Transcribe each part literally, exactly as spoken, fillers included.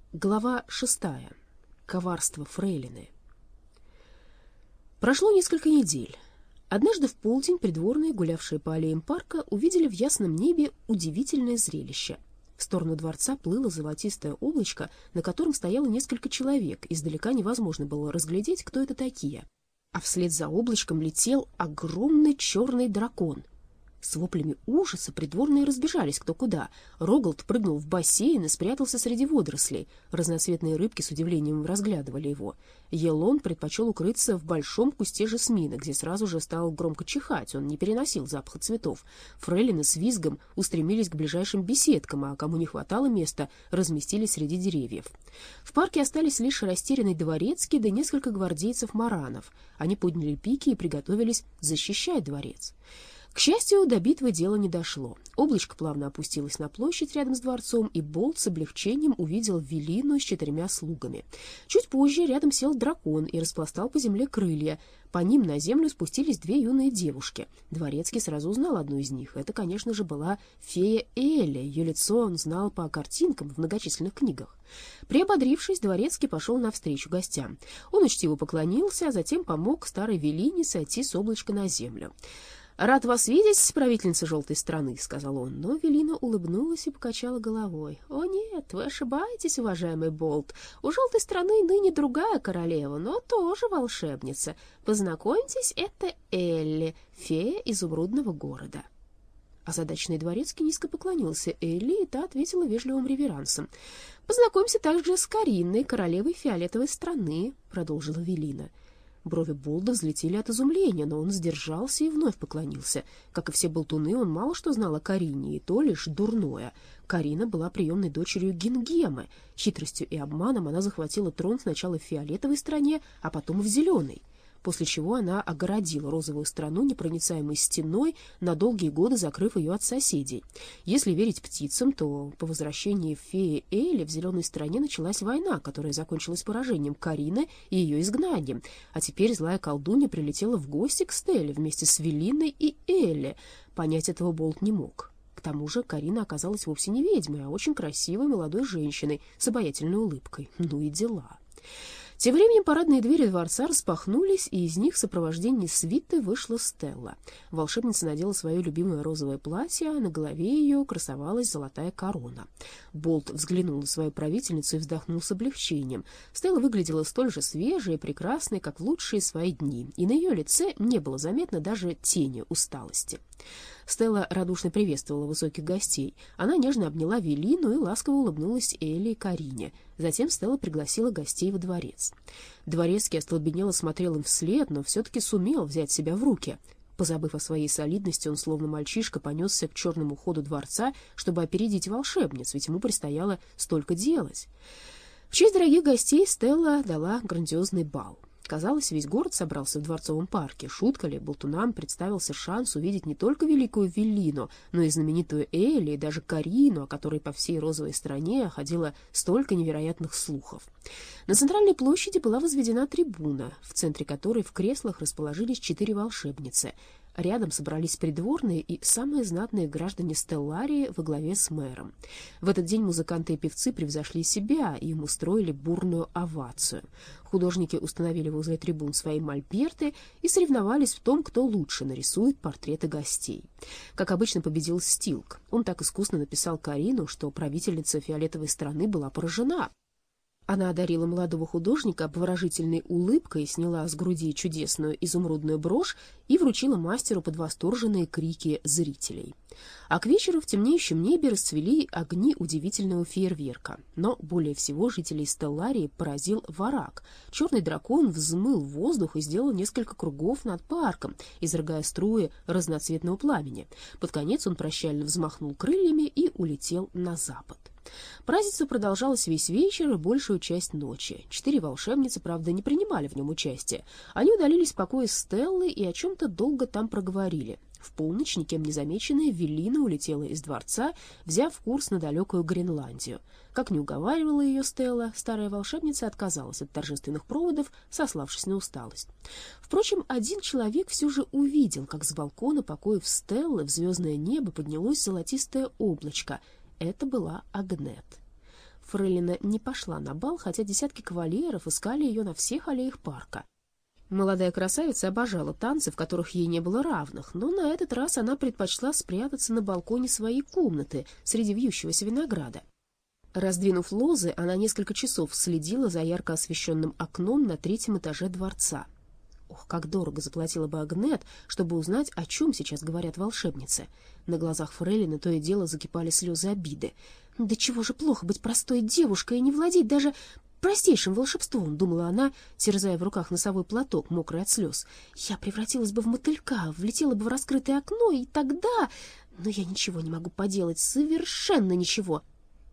Глава шестая. Коварство фрейлины. Прошло несколько недель. Однажды в полдень придворные, гулявшие по аллеям парка, увидели в ясном небе удивительное зрелище. В сторону дворца плыло золотистое облачко, на котором стояло несколько человек. Издалека невозможно было разглядеть, кто это такие. А вслед за облачком летел огромный черный дракон. С воплями ужаса придворные разбежались кто куда. Рогалд прыгнул в бассейн и спрятался среди водорослей. Разноцветные рыбки с удивлением разглядывали его. Елон предпочел укрыться в большом кусте жасмина, где сразу же стал громко чихать. Он не переносил запаха цветов. Фрейлины с визгом устремились к ближайшим беседкам, а кому не хватало места, разместились среди деревьев. В парке остались лишь растерянный дворецкий да несколько гвардейцев-маранов. Они подняли пики и приготовились защищать дворец. К счастью, до битвы дело не дошло. Облачко плавно опустилось на площадь рядом с дворцом, и Болт с облегчением увидел Велину с четырьмя слугами. Чуть позже рядом сел дракон и распластал по земле крылья. По ним на землю спустились две юные девушки. Дворецкий сразу узнал одну из них. Это, конечно же, была фея Элли. Ее лицо он знал по картинкам в многочисленных книгах. Приободрившись, Дворецкий пошел навстречу гостям. Он учтиво поклонился, а затем помог старой Велине сойти с облачка на землю. «Рад вас видеть, правительница желтой страны», — сказал он, но Велина улыбнулась и покачала головой. «О нет, вы ошибаетесь, уважаемый Болт. У желтой страны ныне другая королева, но тоже волшебница. Познакомьтесь, это Элли, фея изумрудного города». Озадаченный дворецкий низко поклонился Элли, и та ответила вежливым реверансом. «Познакомься также с Каринной, королевой фиолетовой страны», — продолжила Велина. Брови Болда взлетели от изумления, но он сдержался и вновь поклонился. Как и все болтуны, он мало что знал о Карине, и то лишь дурное. Карина была приемной дочерью Гингемы. Хитростью и обманом она захватила трон сначала в фиолетовой стране, а потом в зеленой, после чего она огородила розовую страну непроницаемой стеной, на долгие годы закрыв ее от соседей. Если верить птицам, то по возвращении феи Элли в зеленой стране началась война, которая закончилась поражением Карины и ее изгнанием. А теперь злая колдунья прилетела в гости к Стелле вместе с Велиной и Элли. Понять этого Болт не мог. К тому же Карина оказалась вовсе не ведьмой, а очень красивой молодой женщиной с обаятельной улыбкой. Ну и дела. Тем временем парадные двери дворца распахнулись, и из них в сопровождении свиты вышла Стелла. Волшебница надела свое любимое розовое платье, а на голове ее красовалась золотая корона. Болт взглянул на свою правительницу и вздохнул с облегчением. Стелла выглядела столь же свежей и прекрасной, как в лучшие свои дни, и на ее лице не было заметно даже тени усталости. Стелла радушно приветствовала высоких гостей. Она нежно обняла Велину и ласково улыбнулась Элли и Карине. Затем Стелла пригласила гостей во дворец. Дворецкий остолбенело смотрел им вслед, но все-таки сумел взять себя в руки. Позабыв о своей солидности, он, словно мальчишка, понесся к черному ходу дворца, чтобы опередить волшебниц, ведь ему предстояло столько делать. В честь дорогих гостей Стелла дала грандиозный бал. Казалось, весь город собрался в дворцовом парке. Шутка ли, болтунам представился шанс увидеть не только великую Велину, но и знаменитую Элли, и даже Карину, о которой по всей розовой стране ходило столько невероятных слухов. На центральной площади была возведена трибуна, в центре которой в креслах расположились четыре волшебницы. Рядом собрались придворные и самые знатные граждане Стелларии во главе с мэром. В этот день музыканты и певцы превзошли себя, и им устроили бурную овацию. Художники установили возле трибун свои мольберты и соревновались в том, кто лучше нарисует портреты гостей. Как обычно, победил Стилк. Он так искусно написал Карину, что правительница фиолетовой страны была поражена. Она одарила молодого художника обворожительной улыбкой, сняла с груди чудесную изумрудную брошь и вручила мастеру под восторженные крики зрителей. А к вечеру в темнеющем небе расцвели огни удивительного фейерверка. Но более всего жителей Стелларии поразил вараг. Черный дракон взмыл в воздух и сделал несколько кругов над парком, изрыгая струи разноцветного пламени. Под конец он прощально взмахнул крыльями и улетел на запад. Празднество продолжалось весь вечер и большую часть ночи. Четыре волшебницы, правда, не принимали в нем участия. Они удалились в покое Стеллы и о чем-то долго там проговорили. В полночь, никем не замеченная, Велина улетела из дворца, взяв курс на далекую Гренландию. Как не уговаривала ее Стелла, старая волшебница отказалась от торжественных проводов, сославшись на усталость. Впрочем, один человек все же увидел, как с балкона покоев Стеллы в звездное небо поднялось золотистое облачко. Это была Агнет. фрейлина не пошла на бал, хотя десятки кавалеров искали ее на всех аллеях парка. Молодая красавица обожала танцы, в которых ей не было равных, но на этот раз она предпочла спрятаться на балконе своей комнаты среди вьющегося винограда. Раздвинув лозы, она несколько часов следила за ярко освещенным окном на третьем этаже дворца. Ох, как дорого заплатила бы Агнет, чтобы узнать, о чем сейчас говорят волшебницы. На глазах фрейлины то и дело закипали слезы обиды. «Да чего же плохо быть простой девушкой и не владеть даже простейшим волшебством», — думала она, терзая в руках носовой платок, мокрый от слез. «Я превратилась бы в мотылька, влетела бы в раскрытое окно, и тогда... Но я ничего не могу поделать, совершенно ничего.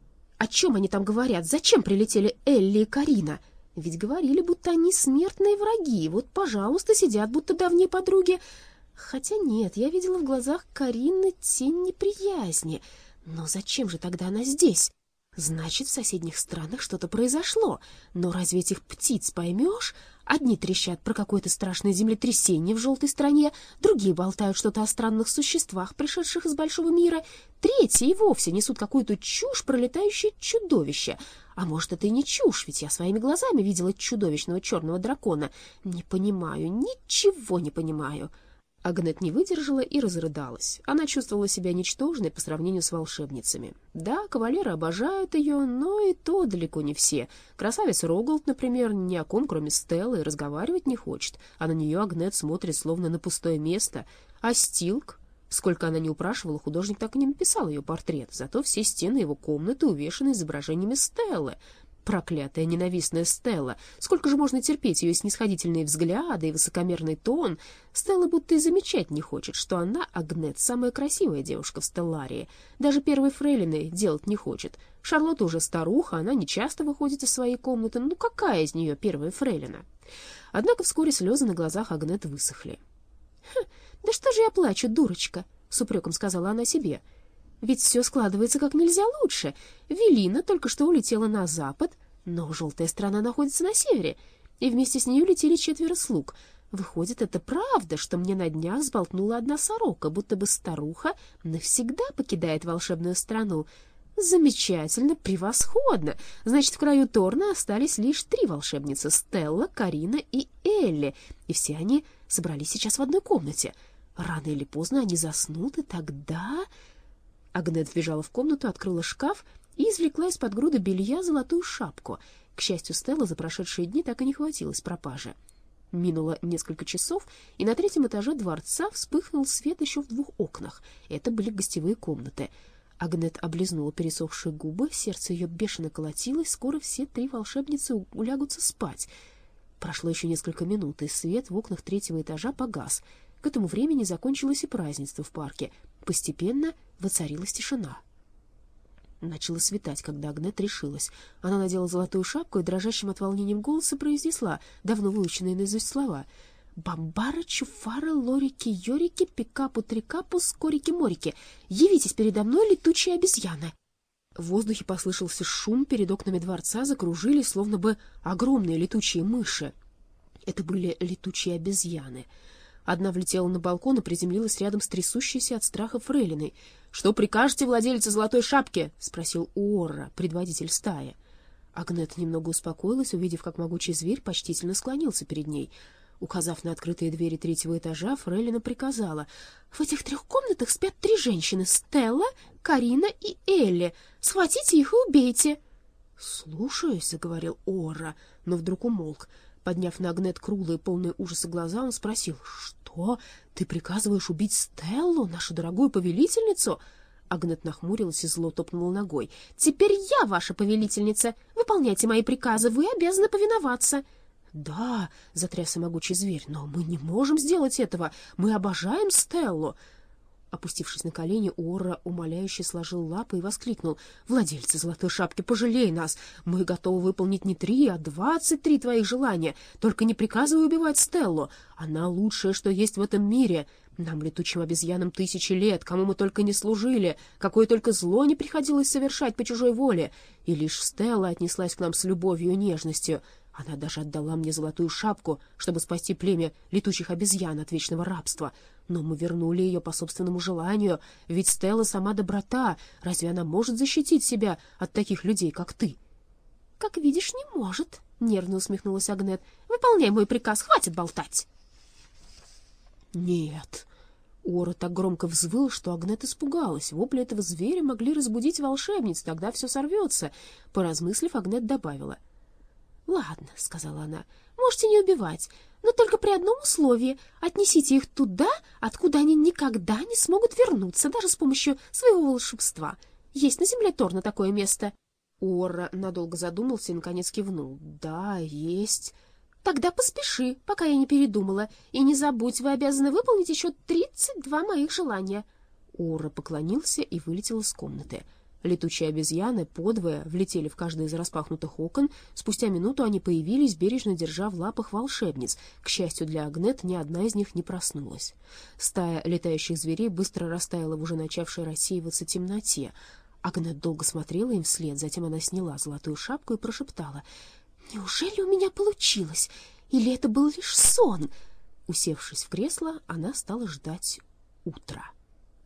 О чем они там говорят? Зачем прилетели Элли и Карина? Ведь говорили, будто они смертные враги. Вот, пожалуйста, сидят, будто давние подруги. Хотя нет, я видела в глазах Карины тень неприязни. Но зачем же тогда она здесь? Значит, в соседних странах что-то произошло. Но разве этих птиц поймешь? Одни трещат про какое-то страшное землетрясение в желтой стране, другие болтают что-то о странных существах, пришедших из большого мира, третьи и вовсе несут какую-то чушь про летающее чудовище. А может, это и не чушь, ведь я своими глазами видела чудовищного черного дракона. Не понимаю, ничего не понимаю». Агнет не выдержала и разрыдалась. Она чувствовала себя ничтожной по сравнению с волшебницами. Да, кавалеры обожают ее, но и то далеко не все. Красавец Рогалд, например, ни о ком, кроме Стеллы, разговаривать не хочет, а на нее Агнет смотрит словно на пустое место. А Стилк? Сколько она не упрашивала, художник так и не написал ее портрет, зато все стены его комнаты увешаны изображениями Стеллы. Проклятая ненавистная Стелла! Сколько же можно терпеть ее снисходительные взгляды и высокомерный тон? Стелла будто и замечать не хочет, что она, Агнет, самая красивая девушка в Стелларии. Даже первой фрейлиной делать не хочет. Шарлотта уже старуха, она не часто выходит из своей комнаты. Ну какая из нее первая фрейлина? Однако вскоре слезы на глазах Агнет высохли. «Хм, да что же я плачу, дурочка?» — с упреком сказала она себе. «Ведь все складывается как нельзя лучше. Велина только что улетела на запад, но желтая страна находится на севере, и вместе с ней улетели четверо слуг. Выходит, это правда, что мне на днях сболтнула одна сорока, будто бы старуха навсегда покидает волшебную страну. Замечательно, превосходно. Значит, в краю Торна остались лишь три волшебницы — Стелла, Карина и Элли, и все они собрались сейчас в одной комнате. Рано или поздно они заснут, и тогда...» Агнет вбежала в комнату, открыла шкаф и извлекла из-под груды белья золотую шапку. К счастью, Стелла за прошедшие дни так и не хватилась пропажи. Минуло несколько часов, и на третьем этаже дворца вспыхнул свет еще в двух окнах. Это были гостевые комнаты. Агнет облизнула пересохшие губы, сердце ее бешено колотилось, скоро все три волшебницы улягутся спать. Прошло еще несколько минут, и свет в окнах третьего этажа погас. К этому времени закончилось и празднество в парке. Постепенно воцарилась тишина. Начало светать, когда Агнет решилась. Она надела золотую шапку и дрожащим от волнения голосом произнесла давно выученные наизусть слова: «Бамбара, чуфара, лорики, йорики, пикапу, трикапу, скорики-морики, явитесь передо мной, летучие обезьяны». В воздухе послышался шум, перед окнами дворца закружили, словно бы огромные летучие мыши. Это были летучие обезьяны. Одна влетела на балкон и приземлилась рядом с трясущейся от страха фрейлиной. «Что прикажете, владелица золотой шапки?» — спросил Уорра, предводитель стаи. Агнет немного успокоилась, увидев, как могучий зверь почтительно склонился перед ней. Указав на открытые двери третьего этажа, фрейлина приказала: «В этих трех комнатах спят три женщины — Стелла, Карина и Элли. Схватите их и убейте». «Слушаюсь», — заговорил Уорра, но вдруг умолк. Подняв на Агнет круглые, полные ужаса глаза, он спросил: «Что? Ты приказываешь убить Стеллу, нашу дорогую повелительницу?» Агнет нахмурилась и зло топнула ногой. «Теперь я ваша повелительница. Выполняйте мои приказы, вы обязаны повиноваться». «Да», — затрясся могучий зверь, — «но мы не можем сделать этого. Мы обожаем Стеллу». Опустившись на колени, Уорра умоляюще сложил лапы и воскликнул: «Владельцы золотой шапки, пожалей нас! Мы готовы выполнить не три, а двадцать три твоих желания. Только не приказывай убивать Стеллу. Она лучшее, что есть в этом мире. Нам, летучим обезьянам, тысячи лет, кому мы только не служили, какое только зло не приходилось совершать по чужой воле. И лишь Стелла отнеслась к нам с любовью и нежностью. Она даже отдала мне золотую шапку, чтобы спасти племя летучих обезьян от вечного рабства. Но мы вернули ее по собственному желанию, ведь Стелла сама доброта. Разве она может защитить себя от таких людей, как ты? как видишь, не может, — нервно усмехнулась Агнет. — Выполняй мой приказ, хватит болтать. — Нет. Ора так громко взвыл, что Агнет испугалась. Вопли этого зверя могли разбудить волшебниц, тогда все сорвется. Поразмыслив, Агнет добавила. — Ладно, — сказала она, — можете не убивать, но только при одном условии: отнесите их туда, откуда они никогда не смогут вернуться, даже с помощью своего волшебства. Есть на земле Торна такое место? Ора надолго задумался и, наконец, кивнул. — Да, есть. — Тогда поспеши, пока я не передумала, и не забудь, вы обязаны выполнить еще тридцать два моих желания. Ора поклонился и вылетел из комнаты. Летучие обезьяны подвое влетели в каждый из распахнутых окон. Спустя минуту они появились, бережно держа в лапах волшебниц. К счастью для Агнет, ни одна из них не проснулась. Стая летающих зверей быстро растаяла в уже начавшей рассеиваться темноте. Агнет долго смотрела им вслед, затем она сняла золотую шапку и прошептала: «Неужели у меня получилось? Или это был лишь сон?» Усевшись в кресло, она стала ждать утра.